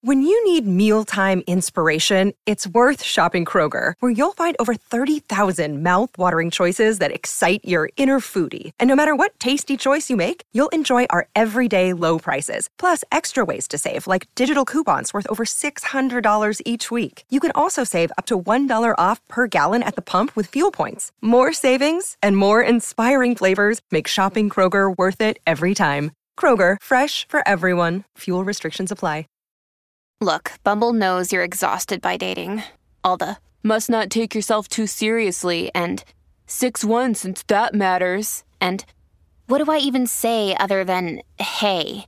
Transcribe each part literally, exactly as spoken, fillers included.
When you need mealtime inspiration, it's worth shopping Kroger, where you'll find over thirty thousand mouth-watering choices that excite your inner foodie. And no matter what tasty choice you make, you'll enjoy our everyday low prices, plus extra ways to save, like digital coupons worth over six hundred dollars each week. You can also save up to one dollar off per gallon at the pump with fuel points. More savings and more inspiring flavors make shopping Kroger worth it every time. Kroger, fresh for everyone. Fuel restrictions apply. Look, Bumble knows you're exhausted by dating. All the, must not take yourself too seriously, and six one since that matters, and what do I even say other than, hey?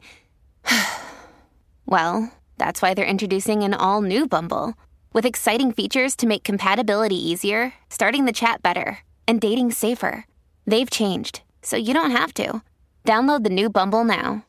Well, that's why they're introducing an all-new Bumble, with exciting features to make compatibility easier, starting the chat better, and dating safer. They've changed, so you don't have to. Download the new Bumble now.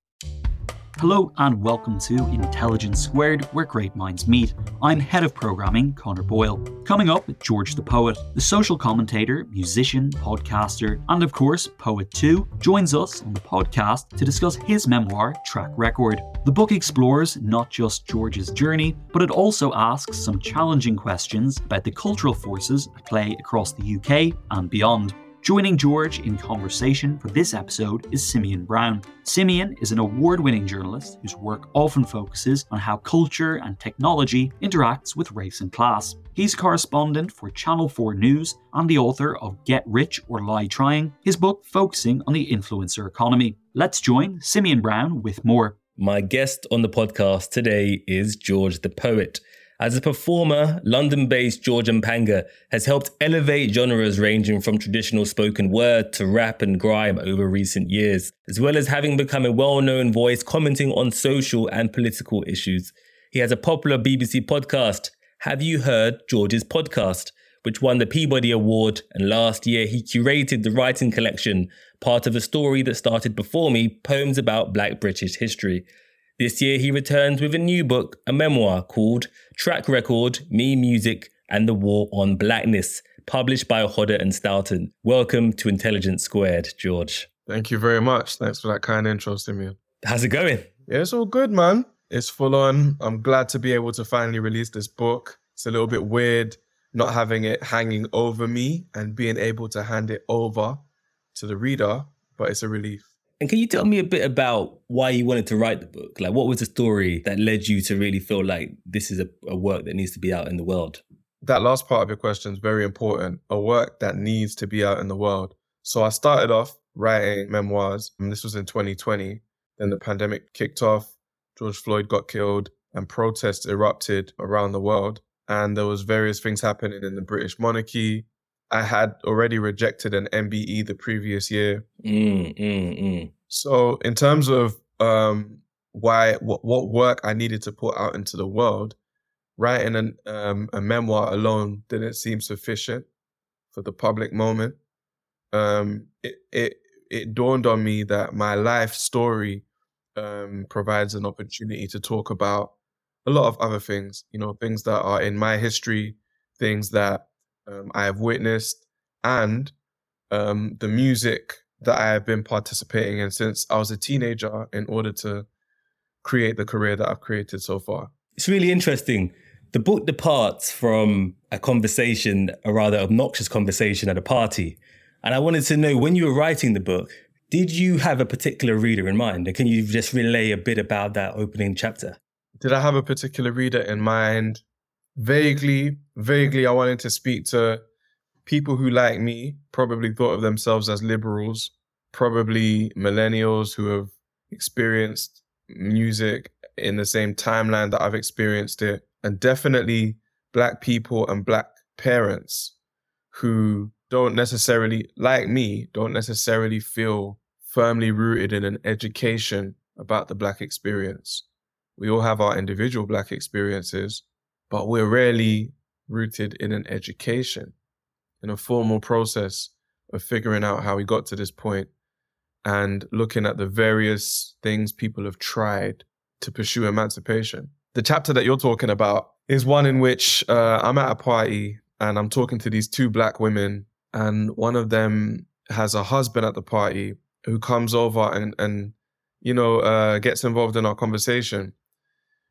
Hello and welcome to Intelligence Squared, where great minds meet. I'm Head of Programming, Connor Boyle. Coming up, George the Poet, the social commentator, musician, podcaster, and of course, poet too, joins us on the podcast to discuss his memoir, Track Record. The book explores not just George's journey, but it also asks some challenging questions about the cultural forces at play across the U K and beyond. Joining George in conversation for this episode is Simeon Brown. Simeon is an award-winning journalist whose work often focuses on how culture and technology interacts with race and class. He's a correspondent for Channel four News and the author of Get Rich or Lie Trying, his book focusing on the influencer economy. Let's join Simeon Brown with more. My guest on the podcast today is George the Poet. As a performer, London-based George Mpanga has helped elevate genres ranging from traditional spoken word to rap and grime over recent years, as well as having become a well-known voice commenting on social and political issues. He has a popular B B C podcast, Have You Heard George's Podcast?, which won the Peabody Award, and last year he curated the writing collection, part of a story that started before me, Poems About Black British History. This year he returns with a new book, a memoir called Track Record, Me, Music and the War on Blackness, published by Hodder and Stoughton. Welcome to Intelligence Squared, George. Thank you very much. Thanks for that kind intro, Simeon. How's it going? Yeah, it's all good, man. It's full on. I'm glad to be able to finally release this book. It's a little bit weird not having it hanging over me and being able to hand it over to the reader, but it's a relief. And can you tell me a bit about why you wanted to write the book? Like, what was the story that led you to really feel like this is a, a work that needs to be out in the world? That last part of your question is very important. A work that needs to be out in the world. So I started off writing memoirs, and this was in twenty twenty. Then the pandemic kicked off, George Floyd got killed, and protests erupted around the world. And there was various things happening in the British monarchy. I had already rejected an M B E the previous year. Mm, mm, mm. So in terms of um, why, what, what work I needed to put out into the world, writing an, um, a memoir alone didn't seem sufficient for the public moment. Um, it, it, it dawned on me that my life story um, provides an opportunity to talk about a lot of other things, you know, things that are in my history, things that Um, I have witnessed, and um, the music that I have been participating in since I was a teenager in order to create the career that I've created so far. It's really interesting. The book departs from a conversation, a rather obnoxious conversation at a party. And I wanted to know, when you were writing the book, did you have a particular reader in mind? And can you just relay a bit about that opening chapter? Did I have a particular reader in mind? Vaguely, vaguely, I wanted to speak to people who, like me, probably thought of themselves as liberals, probably millennials who have experienced music in the same timeline that I've experienced it, and definitely Black people and Black parents who don't necessarily, like me, don't necessarily feel firmly rooted in an education about the Black experience. We all have our individual Black experiences, but we're rarely rooted in an education, in a formal process of figuring out how we got to this point and looking at the various things people have tried to pursue emancipation. The chapter that you're talking about is one in which uh, I'm at a party and I'm talking to these two Black women, and one of them has a husband at the party who comes over and, and you know, uh, gets involved in our conversation.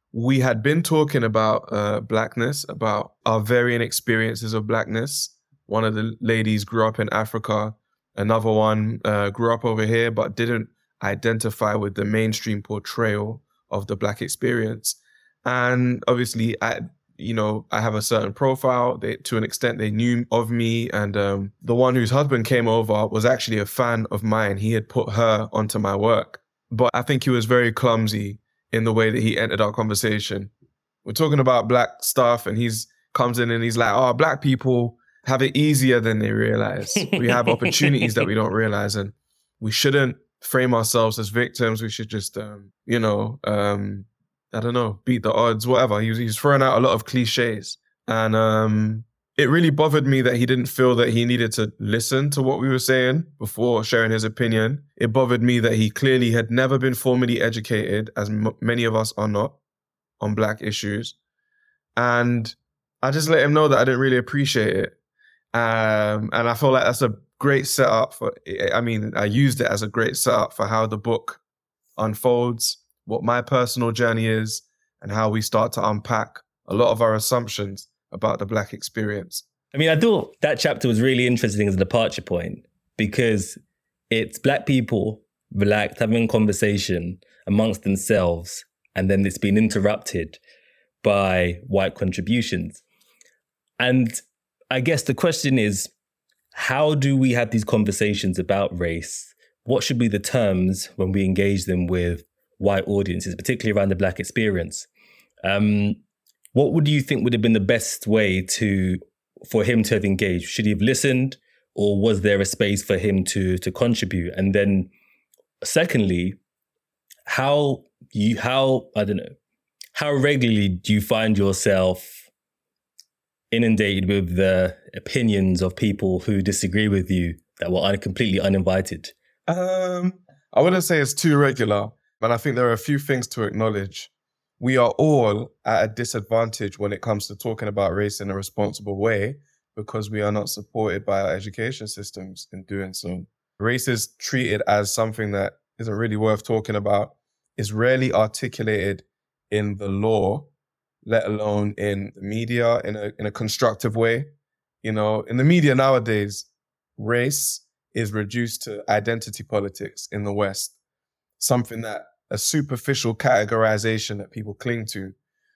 we had been talking about uh, blackness, about our varying experiences of blackness. One of the ladies grew up in Africa. Another one uh, grew up over here, but didn't identify with the mainstream portrayal of the Black experience. And obviously, I, you know, I have a certain profile. They, to an extent, they knew of me. And um, the one whose husband came over was actually a fan of mine. He had put her onto my work. But I think he was very clumsy in the way that he entered our conversation. We're talking about Black stuff, and he's comes in and he's like, oh, Black people have it easier than they realize. We have opportunities that we don't realize, and we shouldn't frame ourselves as victims. We should just, um, you know, um, I don't know, beat the odds, whatever. He was, he was throwing out a lot of cliches. And um, it really bothered me that he didn't feel that he needed to listen to what we were saying before sharing his opinion. It bothered me that he clearly had never been formally educated, as m- many of us are not, on Black issues. And I just let him know that I didn't really appreciate it. Um, and I feel like that's a great setup for, I mean, I used it as a great setup for how the book unfolds, what my personal journey is, and how we start to unpack a lot of our assumptions about the Black experience. I mean, I thought that chapter was really interesting as a departure point, because it's Black people relaxed, having a conversation amongst themselves, and then it's been interrupted by white contributions. And I guess the question is, how do we have these conversations about race? What should be the terms when we engage them with white audiences, particularly around the Black experience? Um, what would you think would have been the best way to for him to have engaged? Should he have listened, or was there a space for him to to contribute? And then, secondly, how you how I don't know how regularly do you find yourself inundated with the opinions of people who disagree with you that were un- completely uninvited? Um, I wouldn't say it's too regular, but I think there are a few things to acknowledge. We are all at a disadvantage when it comes to talking about race in a responsible way, because we are not supported by our education systems in doing so. Race is treated as something that isn't really worth talking about, is rarely articulated in the law, let alone in the media in a in a constructive way. You know, in the media nowadays, race is reduced to identity politics in the West, something that a superficial categorization that people cling to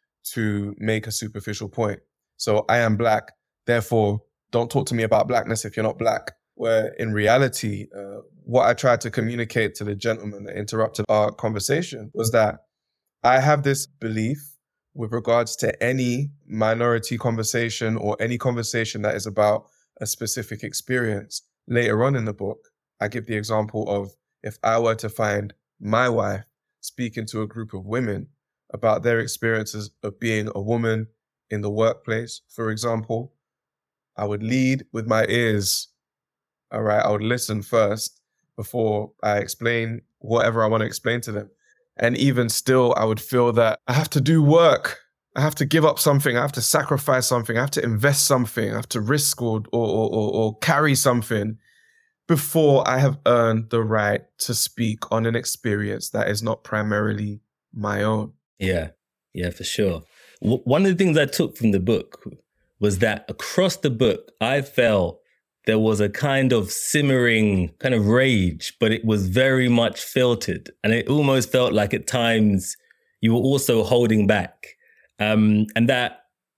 to make a superficial point. So I am Black, therefore don't talk to me about Blackness if you're not Black. Where in reality, uh, what I tried to communicate to the gentleman that interrupted our conversation was that I have this belief with regards to any minority conversation or any conversation that is about a specific experience. Later on in the book, I give the example of if I were to find my wife speaking to a group of women about their experiences of being a woman in the workplace, for example, I would lead with my ears. All right, I would listen first before I explain whatever I want to explain to them. And even still, I would feel that I have to do work. I have to give up something. I have to sacrifice something. I have to invest something. I have to risk or or or, or carry something before I have earned the right to speak on an experience that is not primarily my own. Yeah, yeah, for sure. W- one of the things I took from the book was that across the book, I felt there was a kind of simmering kind of rage, but it was very much filtered. And it almost felt like at times you were also holding back. Um, and that,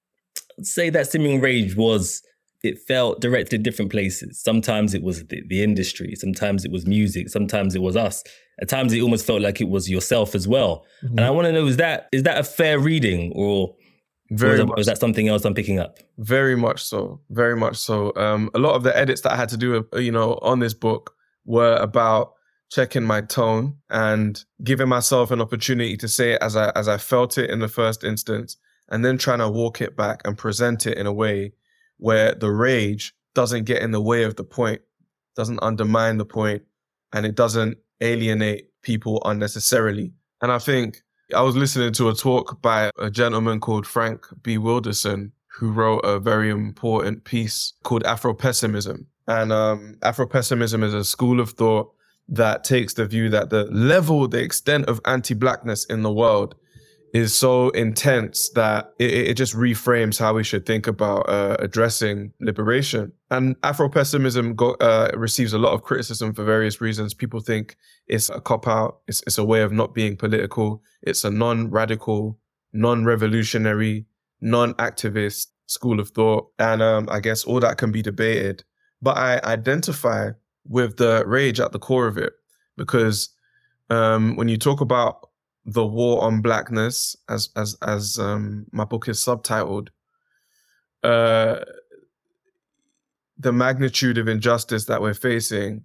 say that simmering rage was, it felt directed at different places. Sometimes it was the, the industry, sometimes it was music, sometimes it was us. At times it almost felt like it was yourself as well. Mm-hmm. And I want to know, is that is that a fair reading, or Very or much. is that something else I'm picking up? Very much so. Very much so. Um, a lot of the edits that I had to do, you know, on this book were about checking my tone and giving myself an opportunity to say it as I as I felt it in the first instance, and then trying to walk it back and present it in a way where the rage doesn't get in the way of the point, doesn't undermine the point, and it doesn't alienate people unnecessarily. And I think I was listening to a talk by a gentleman called Frank B. Wilderson, who wrote a very important piece called Afro-Pessimism. And um, Afro-Pessimism is a school of thought that takes the view that the level, the extent of anti-Blackness in the world is so intense that it, it just reframes how we should think about uh, addressing liberation. And Afro-pessimism go, uh, receives a lot of criticism for various reasons. People think it's a cop-out, it's, it's a way of not being political, it's a non-radical, non-revolutionary, non-activist school of thought. And um, I guess all that can be debated. But I identify with the rage at the core of it, because um, when you talk about the war on blackness, as as as um, my book is subtitled, uh, the magnitude of injustice that we're facing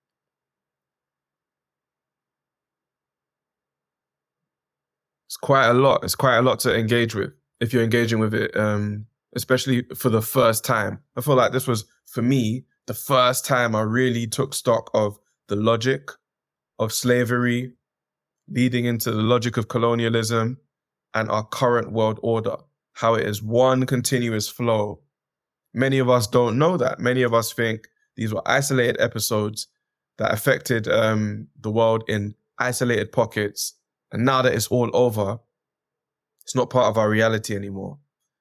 it's quite a lot. It's quite a lot to engage with if you're engaging with it, um, especially for the first time. I feel like this was, for me, the first time I really took stock of the logic of slavery, leading into the logic of colonialism and our current world order, how it is one continuous flow. Many of us don't know that. Many of us think these were isolated episodes that affected um, the world in isolated pockets. And now that it's all over, it's not part of our reality anymore.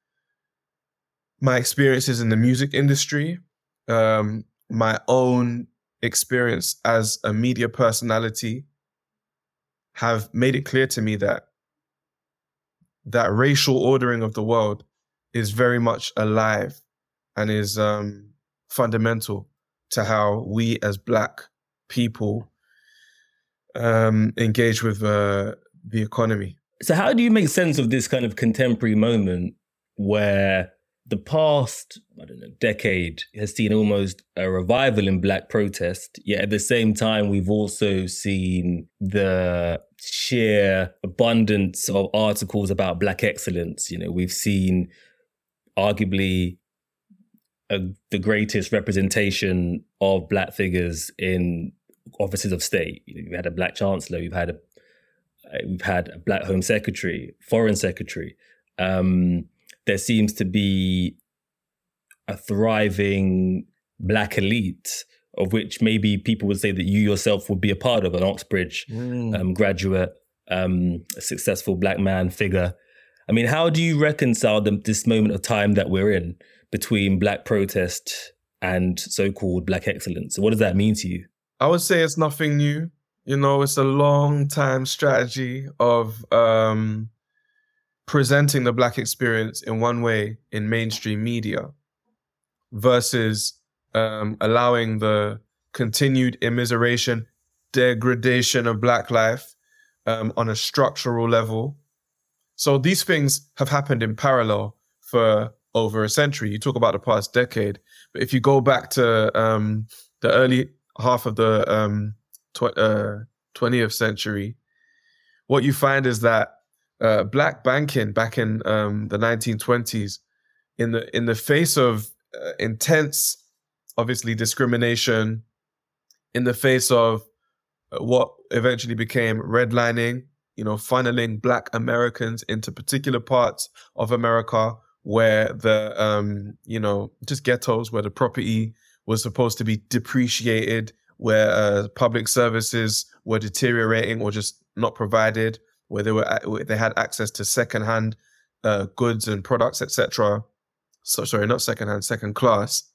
My experiences in the music industry, um, my own experience as a media personality have made it clear to me that that racial ordering of the world is very much alive and is um, fundamental to how we as Black people um, engage with uh, the economy. So how do you make sense of this kind of contemporary moment where the past, I don't know, decade has seen almost a revival in Black protest, yet at the same time, we've also seen the sheer abundance of articles about Black excellence. You know, we've seen arguably a, the greatest representation of Black figures in offices of state. You know, we've had a Black chancellor, we've had a we've had a Black Home Secretary, Foreign Secretary. Um, there seems to be a thriving Black elite, of which maybe people would say that you yourself would be a part of, an Oxbridge mm. um, graduate, um, a successful Black man figure. I mean, how do you reconcile the, this moment of time that we're in between Black protest and so-called Black excellence? What does that mean to you? I would say it's nothing new. You know, it's a long time strategy of um, presenting the Black experience in one way in mainstream media versus um, allowing the continued immiseration, degradation of Black life um, on a structural level. So these things have happened in parallel for over a century. You talk about the past decade, but if you go back to um, the early half of the um, tw- uh, twentieth century, what you find is that uh, Black banking back in um, the nineteen twenties, in the in the face of uh, intense, obviously, discrimination, in the face of what eventually became redlining, you know, funneling Black Americans into particular parts of America where the, um, you know, just ghettos where the property was supposed to be depreciated, where uh, public services were deteriorating or just not provided, where they were where they had access to secondhand uh, goods and products, et cetera. So sorry, not secondhand, second class.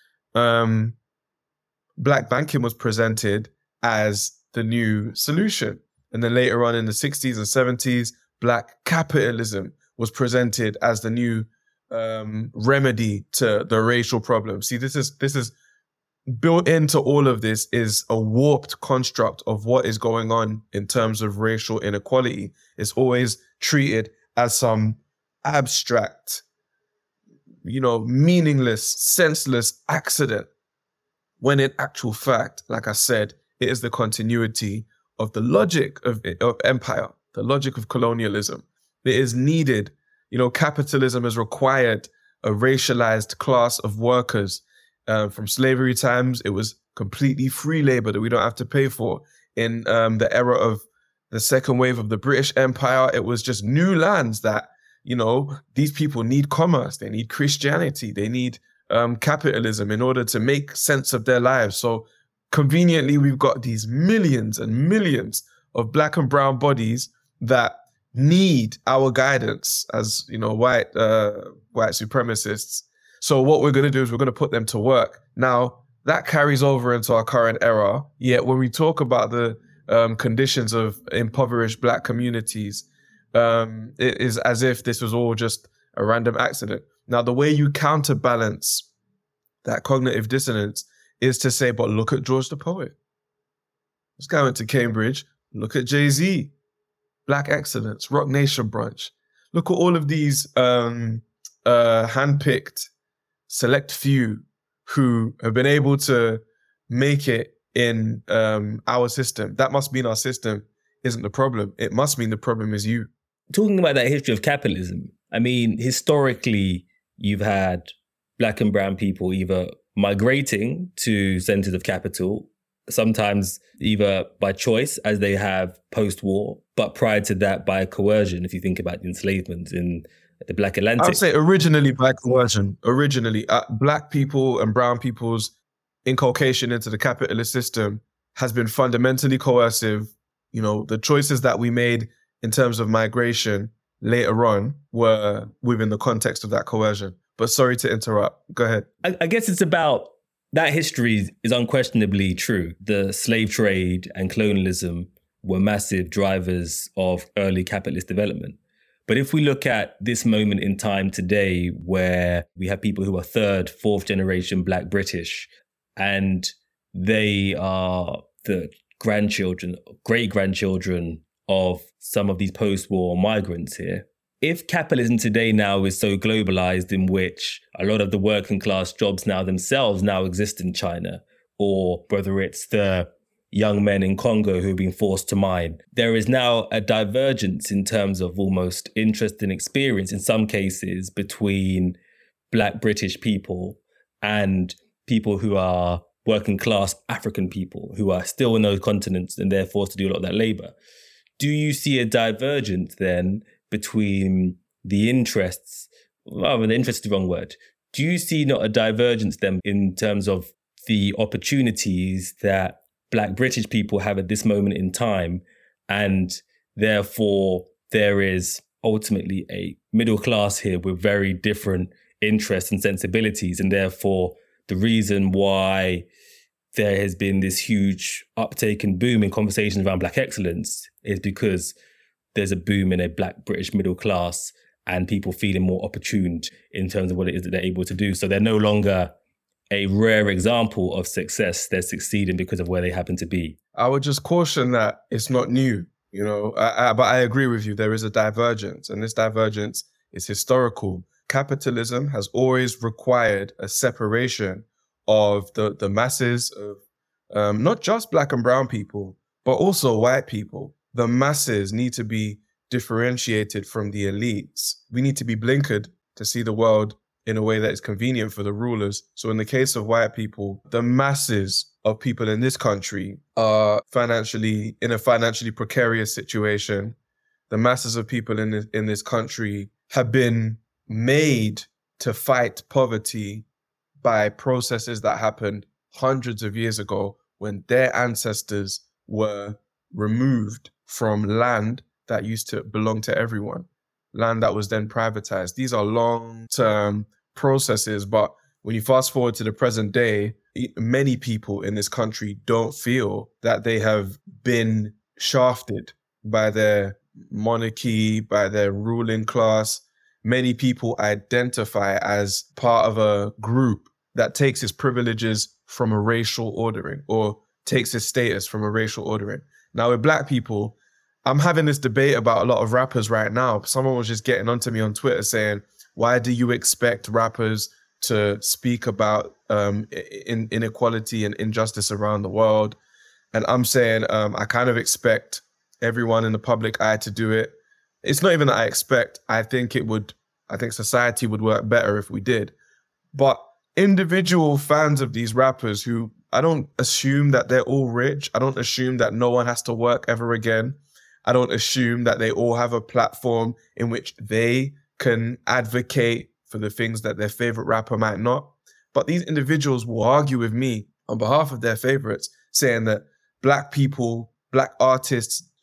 Um, Black banking was presented as the new solution, and then later on in the sixties and seventies, Black capitalism was presented as the new um, remedy to the racial problem. See, this is this is. built into all of this is a warped construct of what is going on in terms of racial inequality. It's always treated as some abstract, you know, meaningless, senseless accident, when in actual fact, like I said, it is the continuity of the logic of, of empire, the logic of colonialism. It is needed. You know, capitalism has required a racialized class of workers. Uh, from slavery times, it was completely free labor that we don't have to pay for. In um, the era of the second wave of the British Empire, it was just new lands that, you know, these people need commerce, they need Christianity, they need um, capitalism in order to make sense of their lives. So conveniently, we've got these millions and millions of Black and brown bodies that need our guidance as, you know, white uh, white supremacists. So what we're going to do is we're going to put them to work. Now, that carries over into our current era. Yet when we talk about the um, conditions of impoverished Black communities, um, it is as if this was all just a random accident. Now, the way you counterbalance that cognitive dissonance is to say, but look at George the Poet. This guy went to Cambridge. Look at Jay-Z, Black Excellence, Rock Nation Brunch. Look at all of these um, uh, handpicked, select few who have been able to make it in um, our system. That must mean our system isn't the problem. It must mean the problem is you. Talking about that history of capitalism, I mean, historically, you've had Black and brown people either migrating to centers of capital, sometimes either by choice, as they have post-war, but prior to that by coercion, if you think about the enslavement in the Black Atlantic. I would say originally by coercion. Originally, uh, Black people and brown people's inculcation into the capitalist system has been fundamentally coercive. You know, the choices that we made in terms of migration later on were within the context of that coercion. But sorry to interrupt. Go ahead. I, I guess it's about that history is unquestionably true. The slave trade and colonialism were massive drivers of early capitalist development. But if we look at this moment in time today, where we have people who are third, fourth generation Black British, and they are the grandchildren, great grandchildren of some of these post-war migrants here. If capitalism today now is so globalized, in which a lot of the working class jobs now themselves now exist in China, or whether it's the young men in Congo who have been forced to mine, there is now a divergence in terms of almost interest and experience in some cases between Black British people and people who are working class African people who are still in those continents and they're forced to do a lot of that labor. Do you see a divergence then between the interests, rather the interest is the wrong word, do you see not a divergence then in terms of the opportunities that Black British people have at this moment in time, and therefore there is ultimately a middle class here with very different interests and sensibilities, and therefore the reason why there has been this huge uptake and boom in conversations around Black excellence is because there's a boom in a Black British middle class and people feeling more opportuned in terms of what it is that they're able to do. So they're no longer a rare example of success. They're succeeding because of where they happen to be. I would just caution that it's not new, you know, I, I, but I agree with you. There is a divergence, and this divergence is historical. Capitalism has always required a separation of the, the masses of um, not just Black and brown people, but also white people. The masses need to be differentiated from the elites. We need to be blinkered to see the world in a way that is convenient for the rulers. So in the case of white people, the masses of people in this country are financially in a financially precarious situation. The masses of people in this, in this country have been made to fight poverty by processes that happened hundreds of years ago when their ancestors were removed from land that used to belong to everyone, land that was then privatized. These are long-term processes, but when you fast forward to the present day, many people in this country don't feel that they have been shafted by their monarchy, by their ruling class. Many people identify as part of a group that takes its privileges from a racial ordering or takes its status from a racial ordering. Now, with Black people, I'm having this debate about a lot of rappers right now. Someone was just getting onto me on Twitter saying, why do you expect rappers to speak about um, in, inequality and injustice around the world? And I'm saying, um, I kind of expect everyone in the public eye to do it. It's not even that I expect. I think it would, I think society would work better if we did. But individual fans of these rappers who, I don't assume that they're all rich. I don't assume that no one has to work ever again. I don't assume that they all have a platform in which they can advocate for the things that their favorite rapper might not. But these individuals will argue with me on behalf of their favorites, saying that Black people, Black artists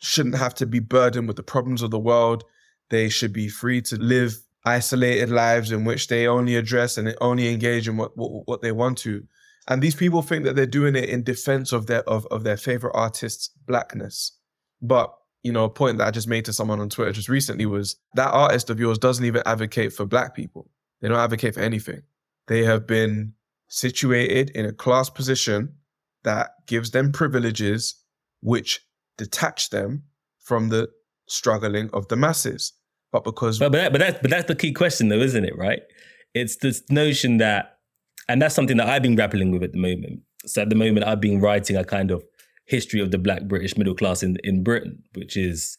shouldn't have to be burdened with the problems of the world. They should be free to live isolated lives in which they only address and only engage in what, what, what they want to. And these people think that they're doing it in defense of their of, of their favorite artist's blackness. But, you know, a point that I just made to someone on Twitter just recently was that artist of yours doesn't even advocate for black people. They don't advocate for anything. They have been situated in a class position that gives them privileges which detach them from the struggling of the masses. But because... But, but, that, but, that, but that's the key question though, isn't it, right? It's this notion that, and that's something that I've been grappling with at the moment. So at the moment, I've been writing a kind of history of the Black British middle class in, in Britain, which is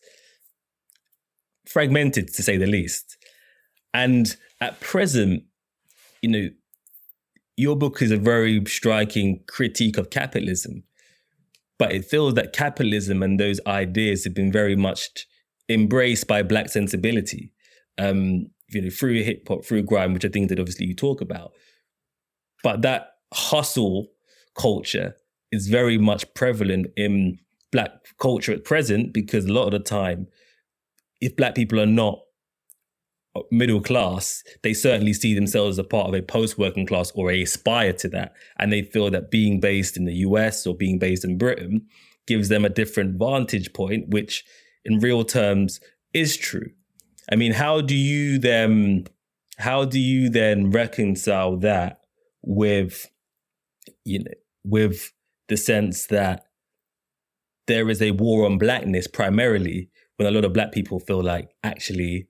fragmented to say the least. And at present, you know, your book is a very striking critique of capitalism, but it feels that capitalism and those ideas have been very much embraced by Black sensibility, um, you know, through hip hop, through grime, which I think that obviously you talk about. But that hustle culture is very much prevalent in Black culture at present, because a lot of the time, if Black people are not middle class, they certainly see themselves as a part of a post-working class, or they aspire to that. And they feel that being based in the U S or being based in Britain gives them a different vantage point, which in real terms is true. I mean, how do you then, how do you then reconcile that with, you know, with the sense that there is a war on blackness primarily, when a lot of Black people feel like actually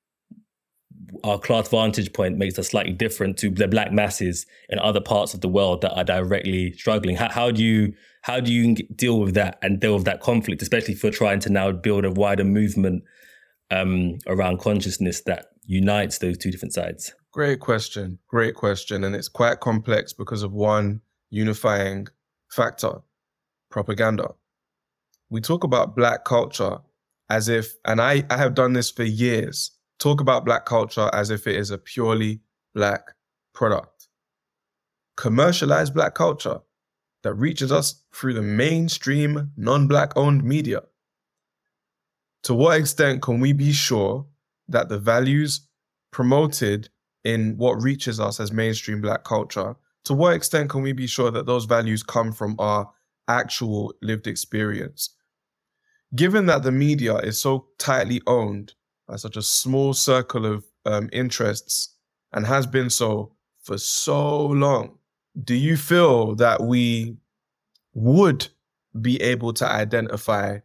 our class vantage point makes us slightly different to the Black masses in other parts of the world that are directly struggling? How, how do you how do you deal with that and deal with that conflict, especially if you're trying to now build a wider movement um, around consciousness that unites those two different sides? Great question. Great question. And it's quite complex because of one unifying factor: propaganda. We talk about Black culture as if, and I, I have done this for years, talk about Black culture as if it is a purely Black product. Commercialized Black culture that reaches us through the mainstream non-Black owned media. To what extent can we be sure that the values promoted in what reaches us as mainstream Black culture, to what extent can we be sure that those values come from our actual lived experience? Given that the media is so tightly owned by such a small circle of um, interests and has been so for so long, do you feel that we would be able to identify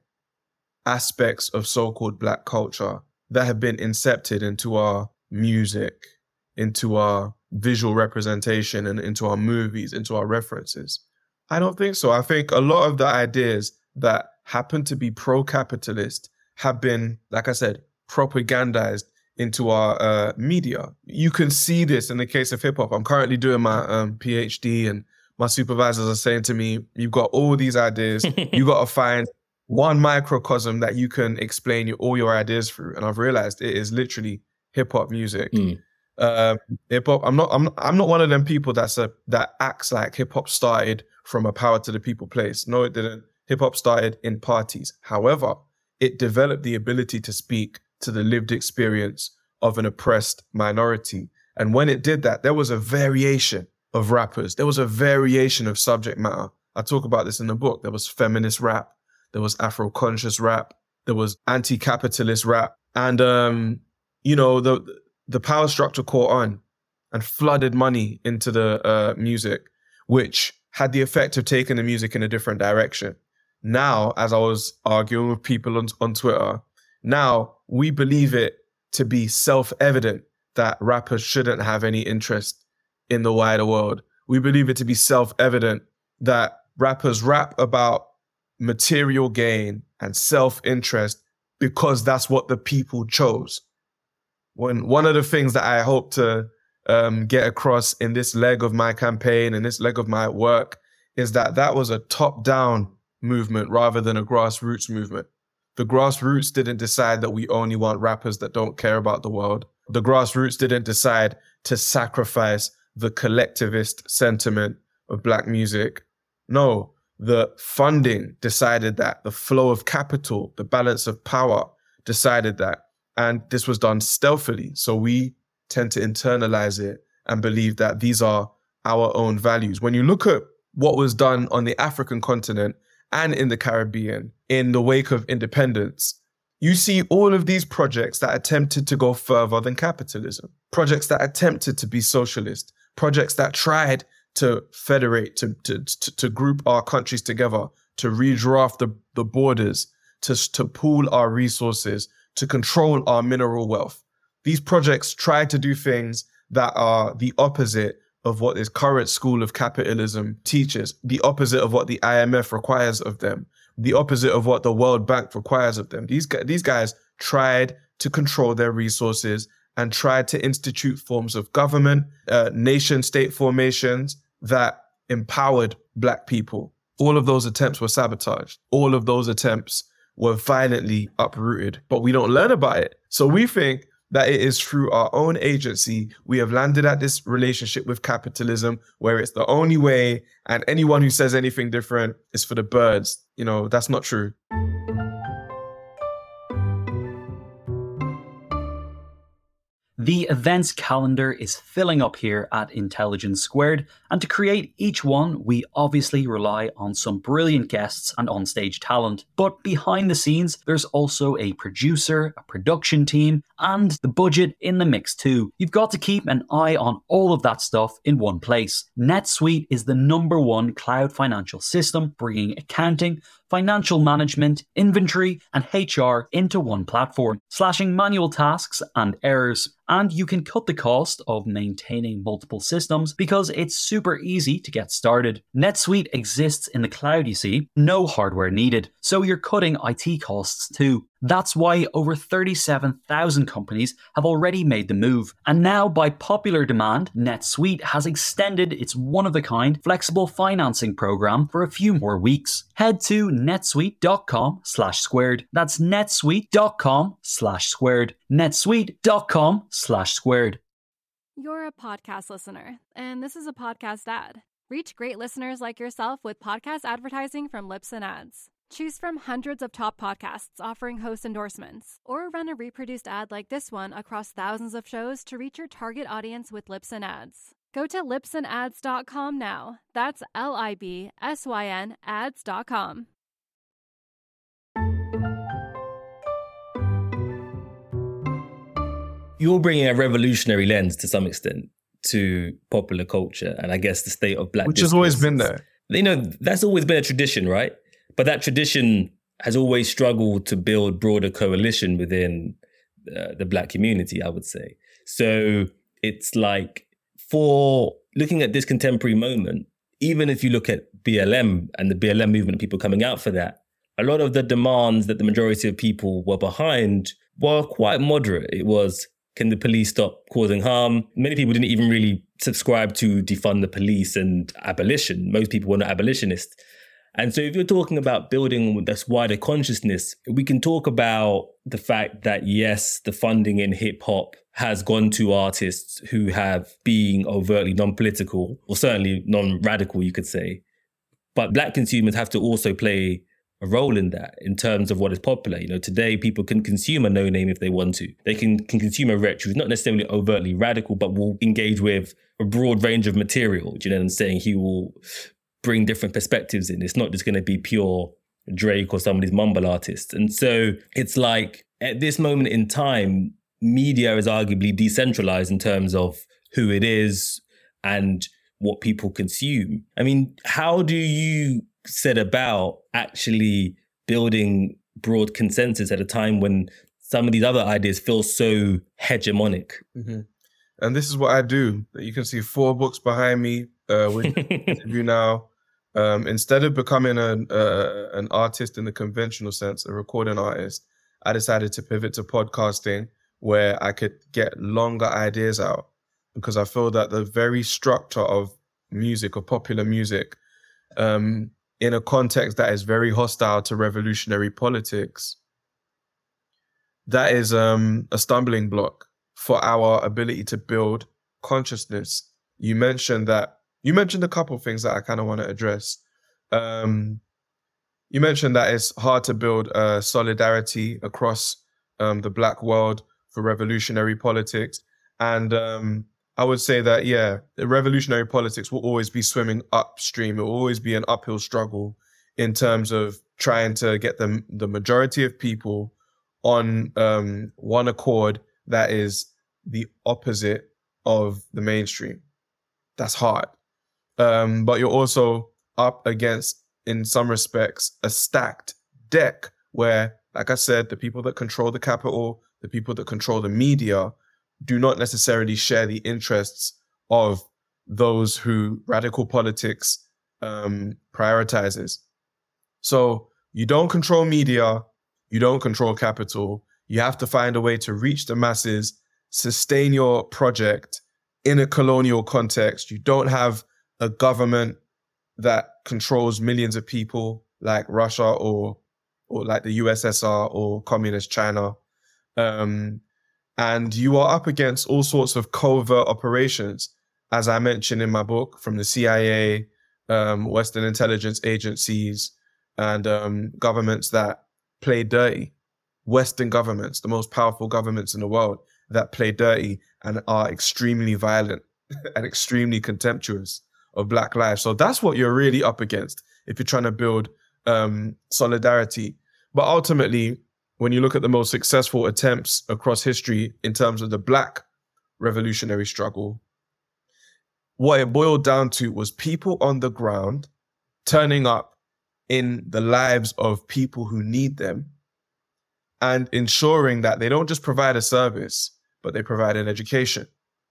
aspects of so-called Black culture that have been incepted into our music, into our visual representation, and into our movies, into our references? I don't think so. I think a lot of the ideas that happen to be pro-capitalist have been, like I said, propagandized into our uh, media. You can see this in the case of hip hop. I'm currently doing my um, PhD, and my supervisors are saying to me, you've got all these ideas, you got to find one microcosm that you can explain your, all your ideas through. And I've realized it is literally hip hop music. Mm. Uh, hip hop. I'm not. I'm not. I'm not one of them people that's a that acts like hip hop started from a power to the people place. No, it didn't. Hip hop started in parties. However, it developed the ability to speak to the lived experience of an oppressed minority. And when it did that, there was a variation of rappers. There was a variation of subject matter. I talk about this in the book. There was feminist rap. There was Afro-conscious rap. There was anti-capitalist rap. And, um, you know, the the power structure caught on and flooded money into the uh, music, which had the effect of taking the music in a different direction. Now, as I was arguing with people on, on Twitter, now we believe it to be self-evident that rappers shouldn't have any interest in the wider world. We believe it to be self-evident that rappers rap about material gain and self-interest because that's what the people chose. When one of the things that I hope to um, get across in this leg of my campaign and this leg of my work is that that was a top-down movement rather than a grassroots movement. The grassroots didn't decide that we only want rappers that don't care about the world. The grassroots didn't decide to sacrifice the collectivist sentiment of Black music. No, The funding decided that. The flow of capital, the balance of power decided that. And this was done stealthily. So we tend to internalize it and believe that these are our own values. When you look at what was done on the African continent and in the Caribbean in the wake of independence, you see all of these projects that attempted to go further than capitalism, projects that attempted to be socialist, projects that tried to federate, to, to, to, to group our countries together, to redraft the, the borders, to, to pool our resources, to control our mineral wealth. These projects try to do things that are the opposite of what this current school of capitalism teaches, the opposite of what the I M F requires of them, the opposite of what the World Bank requires of them. These, these guys tried to control their resources and tried to institute forms of government, uh, nation-state formations that empowered Black people. All of those attempts were sabotaged. All of those attempts were violently uprooted, but we don't learn about it. So we think that it is through our own agency we have landed at this relationship with capitalism where it's the only way, and anyone who says anything different is for the birds. You know, that's not true. The events calendar is filling up here at Intelligence Squared, and to create each one, we obviously rely on some brilliant guests and onstage talent. But behind the scenes, there's also a producer, a production team, and the budget in the mix too. You've got to keep an eye on all of that stuff in one place. NetSuite is the number one cloud financial system, bringing accounting, financial management, inventory, and H R into one platform, slashing manual tasks and errors. And you can cut the cost of maintaining multiple systems because it's super easy to get started. NetSuite exists in the cloud, you see, no hardware needed, so you're cutting I T costs too. That's why over thirty-seven thousand companies have already made the move. And now, by popular demand, NetSuite has extended its one-of-a-kind flexible financing program for a few more weeks. Head to netsuite.com slash squared. That's netsuite.com slash squared. netsuite.com slash squared. You're a podcast listener, and this is a podcast ad. Reach great listeners like yourself with podcast advertising from Libsyn Ads. Choose from hundreds of top podcasts offering host endorsements, or run a reproduced ad like this one across thousands of shows to reach your target audience with Libsyn Ads. Go to libsyn ads dot com now. That's L I B S Y N ads dot com. You're bringing a revolutionary lens to some extent to popular culture and I guess the state of Black Which has always been there. You know, that's always been a tradition, right? But that tradition has always struggled to build broader coalition within uh, the Black community, I would say. So it's like, for looking at this contemporary moment, even if you look at B L M and the B L M movement, people coming out for that, a lot of the demands that the majority of people were behind were quite moderate. It was, can the police stop causing harm? Many people didn't even really subscribe to defund the police and abolition. Most people were not abolitionists. And so if you're talking about building this wider consciousness, we can talk about the fact that, yes, the funding in hip hop has gone to artists who have been overtly non-political, or certainly non-radical, you could say. But Black consumers have to also play a role in that in terms of what is popular. You know, today people can consume a no-name if they want to. They can, can consume a Wretch who's not necessarily overtly radical, but will engage with a broad range of material. Do you know what I'm saying? He will bring different perspectives in. It's not just going to be pure Drake or some of these mumble artists. And so it's like, at this moment in time, media is arguably decentralized in terms of who it is and what people consume. I mean, how do you set about actually building broad consensus at a time when some of these other ideas feel so hegemonic? Mm-hmm. And this is what I do. You can see four books behind me uh, with interview now. Um, instead of becoming an, uh, an artist in the conventional sense, a recording artist, I decided to pivot to podcasting where I could get longer ideas out, because I feel that the very structure of music, or popular music, um, in a context that is very hostile to revolutionary politics, that is um, a stumbling block for our ability to build consciousness. You mentioned that, you mentioned a couple of things that I kind of want to address. Um, you mentioned that it's hard to build uh, solidarity across um, the Black world for revolutionary politics. And um, I would say that, yeah, the revolutionary politics will always be swimming upstream. It will always be an uphill struggle in terms of trying to get the, the majority of people on um, one accord that is the opposite of the mainstream. That's hard. Um, but you're also up against, in some respects, a stacked deck where, like I said, the people that control the capital, the people that control the media, do not necessarily share the interests of those who radical politics um, prioritizes. So you don't control media, you don't control capital. You have to find a way to reach the masses, sustain your project in a colonial context. You don't have a government that controls millions of people like Russia or or like the U S S R or communist China. Um, and you are up against all sorts of covert operations, as I mentioned in my book, from the C I A, um, Western intelligence agencies, and um, governments that play dirty. Western governments, the most powerful governments in the world, that play dirty and are extremely violent and extremely contemptuous of Black lives. So that's what you're really up against if you're trying to build um, solidarity. But ultimately, when you look at the most successful attempts across history in terms of the Black revolutionary struggle, what it boiled down to was people on the ground turning up in the lives of people who need them and ensuring that they don't just provide a service, but they provide an education.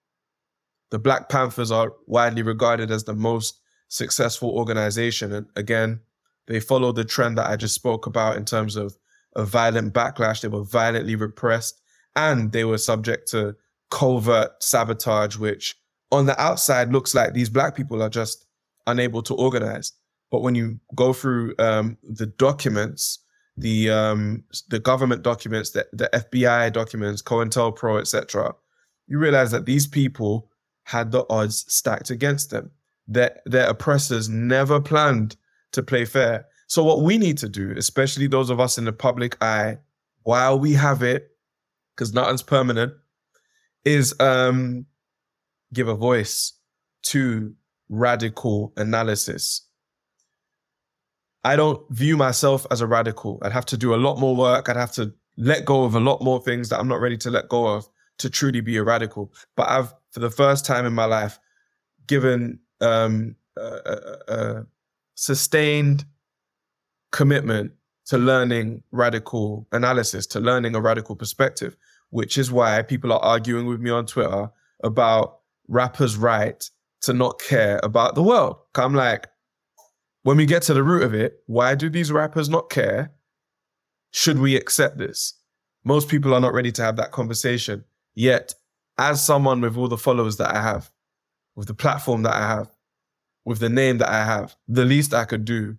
The Black Panthers are widely regarded as the most successful organization. And again, they follow the trend that I just spoke about in terms of a violent backlash. They were violently repressed and they were subject to covert sabotage, which on the outside looks like these Black people are just unable to organize. But when you go through um, the documents, the um, the government documents, the, the F B I documents, COINTELPRO, et cetera, you realize that these people had the odds stacked against them. Their, their oppressors never planned to play fair. So what we need to do, especially those of us in the public eye, while we have it, because nothing's permanent, is um, give a voice to radical analysis. I don't view myself as a radical. I'd have to do a lot more work. I'd have to let go of a lot more things that I'm not ready to let go of to truly be a radical. But I've, for the first time in my life, given um, a, a, a sustained commitment to learning radical analysis, to learning a radical perspective, which is why people are arguing with me on Twitter about rappers' right to not care about the world. I'm like, when we get to the root of it, why do these rappers not care? Should we accept this? Most people are not ready to have that conversation. Yet, as someone with all the followers that I have, with the platform that I have, with the name that I have, the least I could do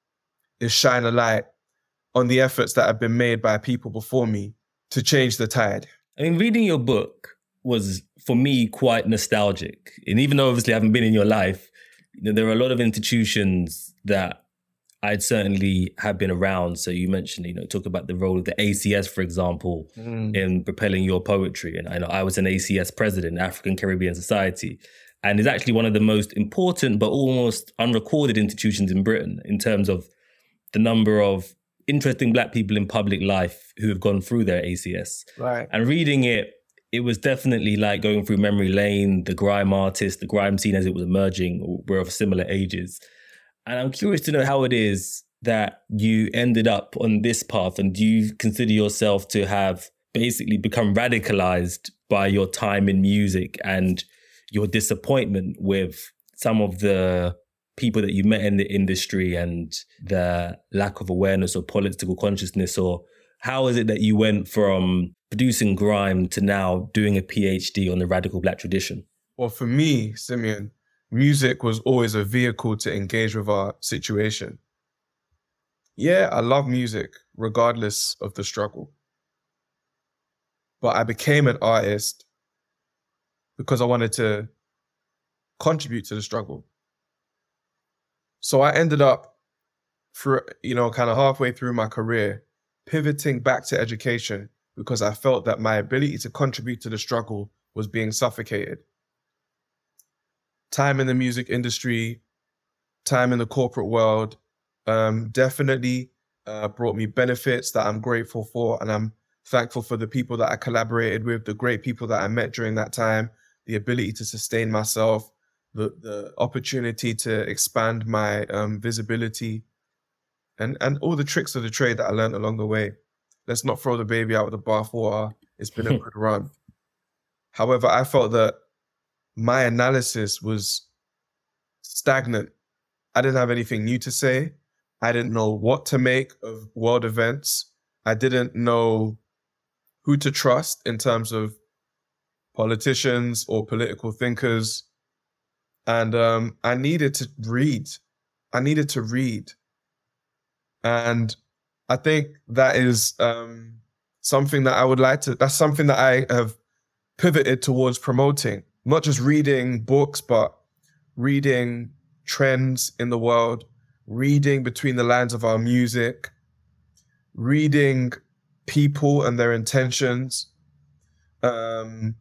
is shine a light on the efforts that have been made by people before me to change the tide. I mean, reading your book was, for me, quite nostalgic. And even though obviously I haven't been in your life, you know, there are a lot of institutions that I'd certainly have been around. So you mentioned, you know, talk about the role of the A C S, for example, mm. in propelling your poetry. And I know I was an A C S president, African Caribbean Society, and is actually one of the most important but almost unrecorded institutions in Britain in terms of the number of interesting Black people in public life who have gone through their A C S. Right. And reading it, it was definitely like going through memory lane. The grime artist, the grime scene as it was emerging were of similar ages. And I'm curious to know how it is that you ended up on this path, and do you consider yourself to have basically become radicalized by your time in music and your disappointment with some of the people that you met in the industry and the lack of awareness or political consciousness? Or how is it that you went from producing grime to now doing a PhD on the radical Black tradition? Well, for me, Simeon, music was always a vehicle to engage with our situation. Yeah, I love music, regardless of the struggle. But I became an artist because I wanted to contribute to the struggle. So I ended up through, you know, kind of halfway through my career, pivoting back to education because I felt that my ability to contribute to the struggle was being suffocated. Time in the music industry, time in the corporate world, um, definitely uh, brought me benefits that I'm grateful for. And I'm thankful for the people that I collaborated with, the great people that I met during that time, the ability to sustain myself, the, the opportunity to expand my um, visibility, and, and all the tricks of the trade that I learned along the way. Let's not throw the baby out with the bathwater. It's been a good run. However, I felt that my analysis was stagnant. I didn't have anything new to say. I didn't know what to make of world events. I didn't know who to trust in terms of politicians or political thinkers. And um, I needed to read. I needed to read. And I think that is um, something that I would like to, that's something that I have pivoted towards promoting. Not just reading books, but reading trends in the world, reading between the lines of our music, reading people and their intentions. Um,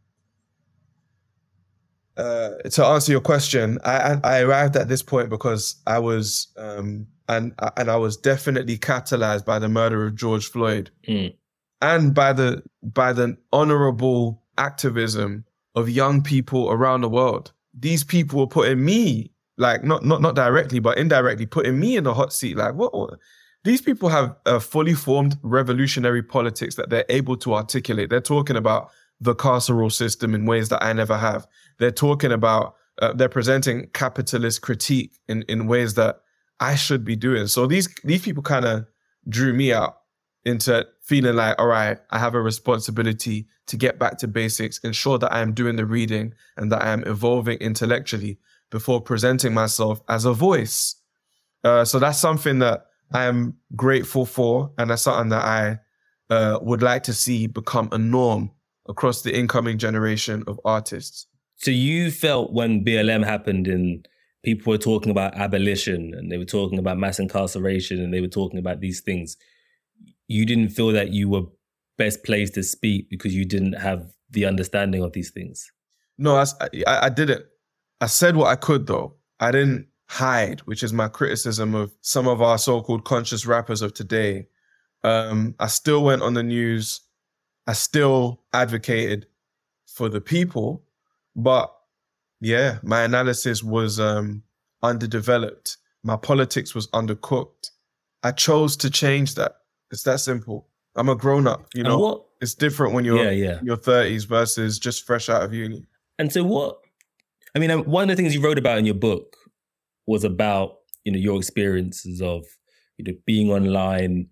uh, to answer your question, I, I arrived at this point because I was, um, and and I was definitely catalyzed by the murder of George Floyd, mm. and by the by the honorable activism of young people around the world. These people were putting me, like not not not directly, but indirectly, putting me in the hot seat. Like, what? what? These people have a fully formed revolutionary politics that they're able to articulate. They're talking about the carceral system in ways that I never have. They're talking about, uh, they're presenting capitalist critique in, in ways that I should be doing. So these these people kind of drew me out into feeling like, all right, I have a responsibility to get back to basics, ensure that I am doing the reading and that I am evolving intellectually before presenting myself as a voice. Uh, so that's something that I am grateful for, and that's something that I uh, would like to see become a norm across the incoming generation of artists. So you felt when B L M happened and people were talking about abolition and they were talking about mass incarceration and they were talking about these things, you didn't feel that you were best placed to speak because you didn't have the understanding of these things? No, I, I, I didn't. I said what I could, though. I didn't hide, which is my criticism of some of our so-called conscious rappers of today. Um, I still went on the news. I still advocated for the people, but yeah, my analysis was um, underdeveloped. My politics was undercooked. I chose to change that. It's that simple. I'm a grown-up, you know. What, it's different when you're yeah, yeah. in your thirties versus just fresh out of uni. And so what, I mean, one of the things you wrote about in your book was about, you know, your experiences of, you know, being online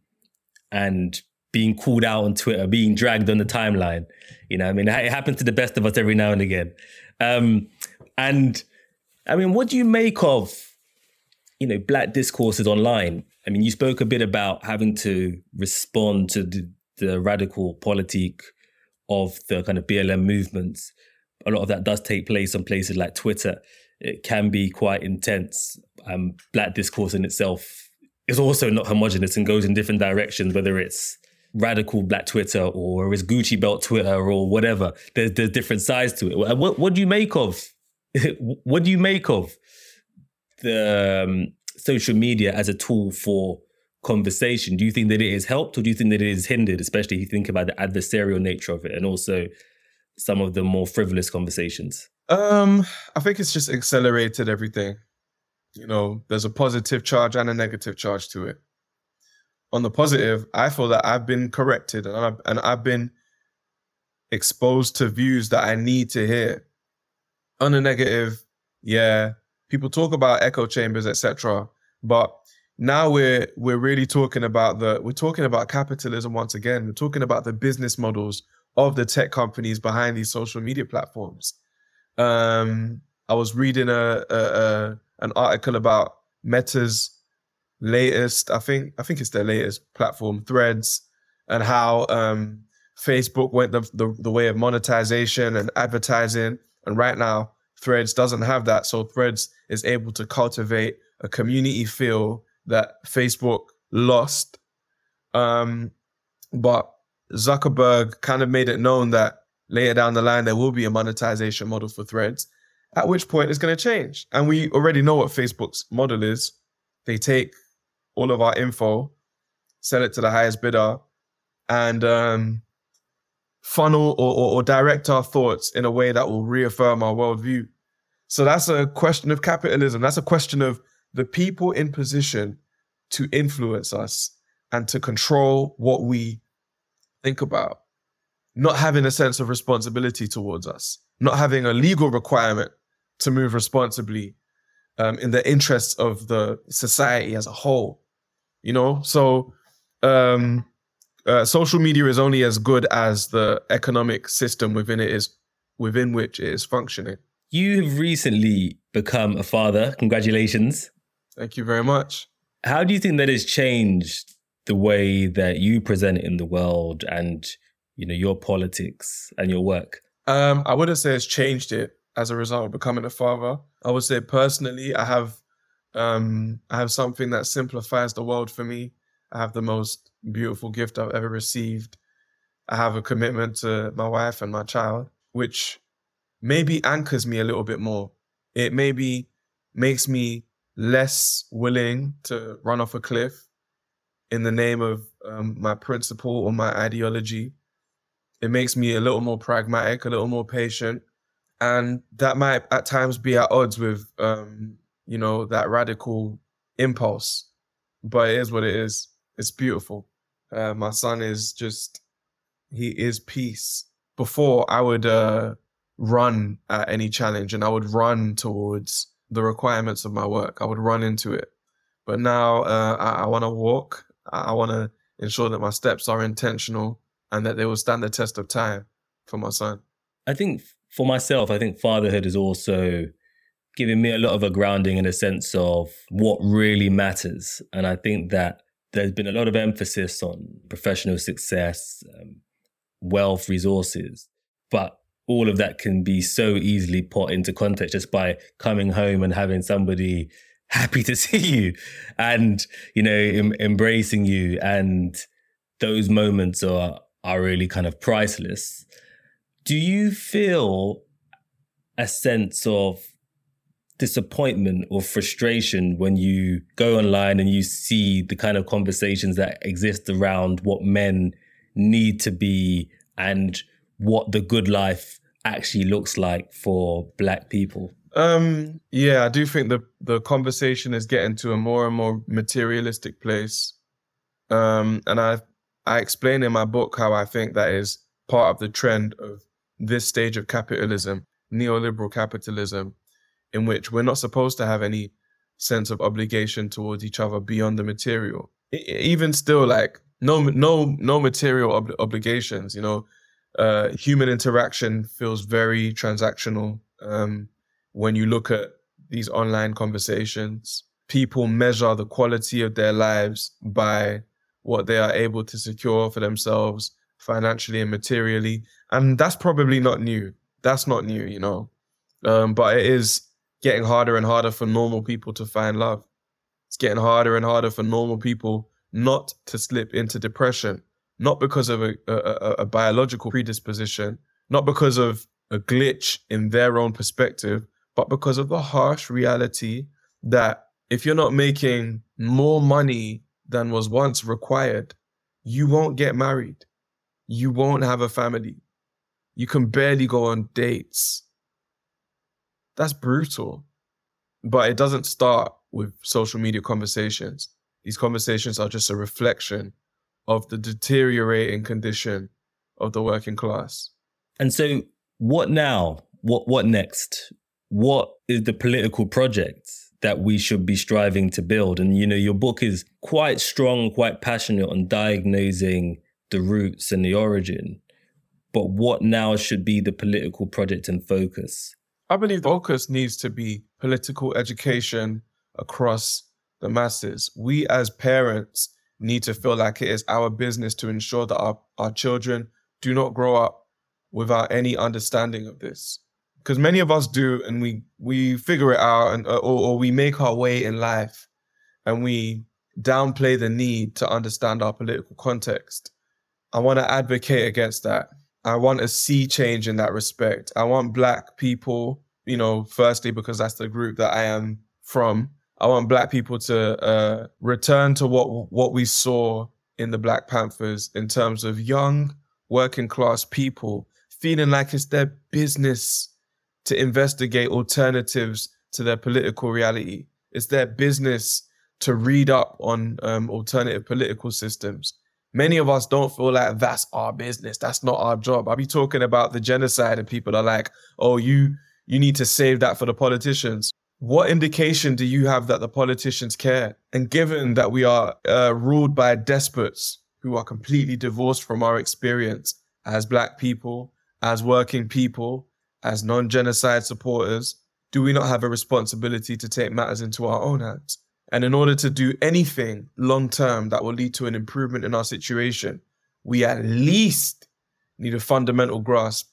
and being called out on Twitter, being dragged on the timeline. You know, I mean, it happens to the best of us every now and again. Um, and I mean, what do you make of, you know, Black discourses online? I mean, you spoke a bit about having to respond to the, the radical politique of the kind of B L M movements. A lot of that does take place on places like Twitter. It can be quite intense. Um, Black discourse in itself is also not homogenous and goes in different directions, whether it's radical Black Twitter or it's Gucci belt Twitter or whatever. There's, there's different sides to it. What, what do you make of, what do you make of the um, social media as a tool for conversation? Do you think that it has helped, or do you think that it has hindered, especially if you think about the adversarial nature of it and also some of the more frivolous conversations? Um, I think it's just accelerated everything. You know, there's a positive charge and a negative charge to it. On the positive, I feel that I've been corrected and I've, and I've been exposed to views that I need to hear. On the negative, yeah, people talk about echo chambers, et cetera. But now we're we're really talking about the we're talking about capitalism once again. We're talking about the business models of the tech companies behind these social media platforms. Um, I was reading a, a, a an article about Meta's latest, I think I think it's their latest platform, Threads, and how um, Facebook went the, the the way of monetization and advertising, and right now Threads doesn't have that. So Threads is able to cultivate a community feel that Facebook lost. Um, but Zuckerberg kind of made it known that later down the line, there will be a monetization model for Threads, at which point it's going to change. And we already know what Facebook's model is. They take all of our info, sell it to the highest bidder, and um, funnel or, or, or direct our thoughts in a way that will reaffirm our worldview. So that's a question of capitalism. That's a question of the people in position to influence us and to control what we think about, not having a sense of responsibility towards us, not having a legal requirement to move responsibly um, in the interests of the society as a whole, you know? So um, uh, social media is only as good as the economic system within it is, within which it is functioning. You have recently become a father. Congratulations. Thank you very much. How do you think that has changed the way that you present it in the world and, you know, your politics and your work? Um, I wouldn't say it's changed it as a result of becoming a father. I would say personally, I have um, I have something that simplifies the world for me. I have the most beautiful gift I've ever received. I have a commitment to my wife and my child, which maybe anchors me a little bit more. It maybe makes me less willing to run off a cliff in the name of um, my principle or my ideology. It makes me a little more pragmatic, a little more patient. And that might at times be at odds with, um, you know, that radical impulse. But it is what it is. It's beautiful. Uh, my son is just, he is peace. Before, I would uh, run at any challenge and I would run towards the requirements of my work. I would run into it. But now uh, I, I want to walk. I want to ensure that my steps are intentional and that they will stand the test of time for my son. I think for myself, I think fatherhood is also giving me a lot of a grounding in a sense of what really matters. And I think that there's been a lot of emphasis on professional success, um, wealth, resources, but all of that can be so easily put into context just by coming home and having somebody happy to see you and, you know, em- embracing you. And those moments are, are really kind of priceless. Do you feel a sense of disappointment or frustration when you go online and you see the kind of conversations that exist around what men need to be and what the good life actually looks like for Black people? Um, yeah, I do think the, the conversation is getting to a more and more materialistic place. Um, and I I explain in my book how I think that is part of the trend of this stage of capitalism, neoliberal capitalism, in which we're not supposed to have any sense of obligation towards each other beyond the material. I, even still, like, no no no material ob- obligations, you know. Uh, human interaction feels very transactional. Um, when you look at these online conversations, people measure the quality of their lives by what they are able to secure for themselves financially and materially. And that's probably not new. That's not new, you know. Um, but it is getting harder and harder for normal people to find love. It's getting harder and harder for normal people not to slip into depression, not because of a, a, a biological predisposition, not because of a glitch in their own perspective, but because of the harsh reality that if you're not making more money than was once required, you won't get married. You won't have a family. You can barely go on dates. That's brutal. But it doesn't start with social media conversations. These conversations are just a reflection of the deteriorating condition of the working class. And so what now? What what next? What is the political project that we should be striving to build? And, you know, your book is quite strong, quite passionate on diagnosing the roots and the origin. But what now should be the political project and focus? I believe the focus needs to be political education across the masses. We as parents need to feel like it is our business to ensure that our, our children do not grow up without any understanding of this. Because many of us do, and we we figure it out, and or, or we make our way in life, and we downplay the need to understand our political context. I want to advocate against that. I want to see change in that respect. I want Black people, you know, firstly, because that's the group that I am from, I want Black people to uh, return to what what we saw in the Black Panthers in terms of young, working class people feeling like it's their business to investigate alternatives to their political reality. It's their business to read up on um, alternative political systems. Many of us don't feel like that's our business. That's not our job. I'll be talking about the genocide and people are like, oh, you you need to save that for the politicians. What indication do you have that the politicians care? And given that we are uh, ruled by despots who are completely divorced from our experience as Black people, as working people, as non-genocide supporters, do we not have a responsibility to take matters into our own hands? And in order to do anything long-term that will lead to an improvement in our situation, we at least need a fundamental grasp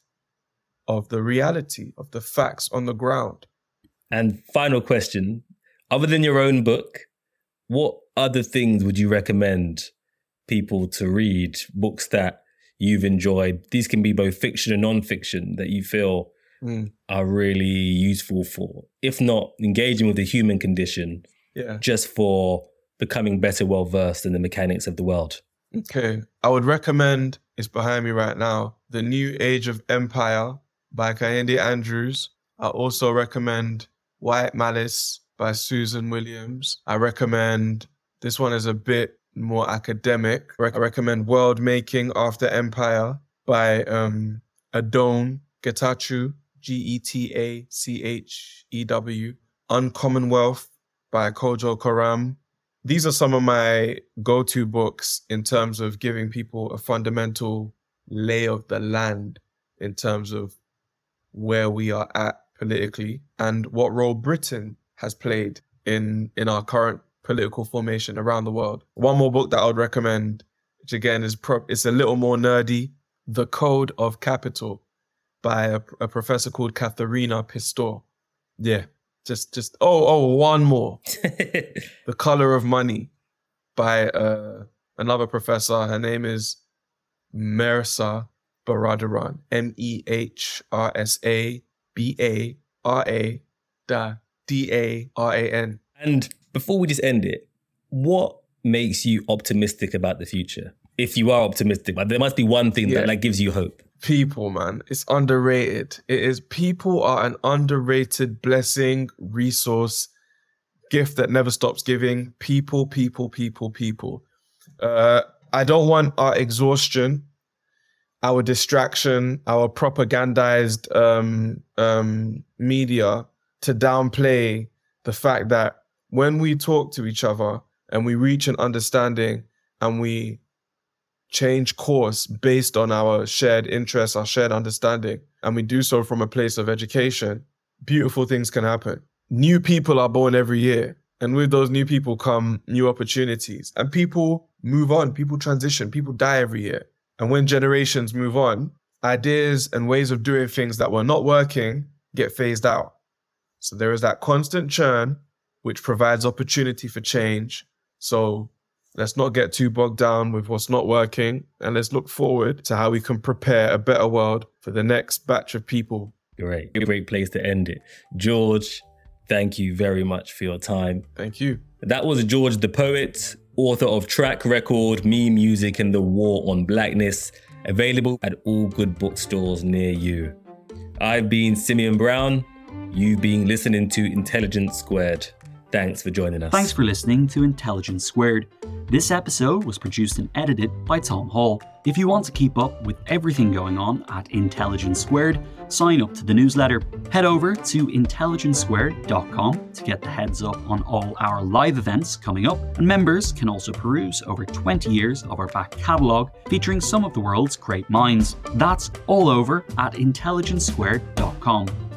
of the reality, of the facts on the ground. And final question, other than your own book, what other things would you recommend people to read? Books that you've enjoyed? These can be both fiction and non-fiction that you feel mm. are really useful for, if not engaging with the human condition, yeah. just for becoming better well-versed in the mechanics of the world. Okay. I would recommend, it's behind me right now, The New Age of Empire by Kehinde Andrews. I also recommend White Malice by Susan Williams. I recommend, this one is a bit more academic. I recommend World Making After Empire by um, Adone Getachew, G E T A C H E W. Uncommon Wealth by Kojo Koram. These are some of my go-to books in terms of giving people a fundamental lay of the land in terms of where we are at politically and what role Britain has played in, in our current political formation around the world. One more book that I would recommend, which again is pro- it's a little more nerdy, The Code of Capital by a, a professor called Katharina Pistor. Yeah, just, just oh, oh, one more. The Color of Money by uh, another professor. Her name is Mehrsa Baradaran, M E H R S A B A R A D A R A N. And before we just end it, what makes you optimistic about the future? If you are optimistic, but there must be one thing yeah. that like gives you hope. People, man, it's underrated. It is, people are an underrated blessing, resource, gift that never stops giving. People, people, people, people. Uh, I don't want our exhaustion, our distraction, our propagandized um, um, media to downplay the fact that when we talk to each other and we reach an understanding and we change course based on our shared interests, our shared understanding, and we do so from a place of education, beautiful things can happen. New people are born every year. And with those new people come new opportunities. And people move on, people transition, people die every year. And when generations move on, ideas and ways of doing things that were not working get phased out. So there is that constant churn, which provides opportunity for change. So let's not get too bogged down with what's not working, and let's look forward to how we can prepare a better world for the next batch of people. Great, great place to end it. George, thank you very much for your time. Thank you. That was George the Poet, author of Track Record, Me Music and the War on Blackness, available at all good bookstores near you. I've been Simeon Brown. You've been listening to Intelligence Squared. Thanks for joining us. Thanks for listening to Intelligence Squared. This episode was produced and edited by Tom Hall. If you want to keep up with everything going on at Intelligence Squared, sign up to the newsletter. Head over to intelligence squared dot com to get the heads up on all our live events coming up, and members can also peruse over twenty years of our back catalogue featuring some of the world's great minds. That's all over at intelligence squared dot com.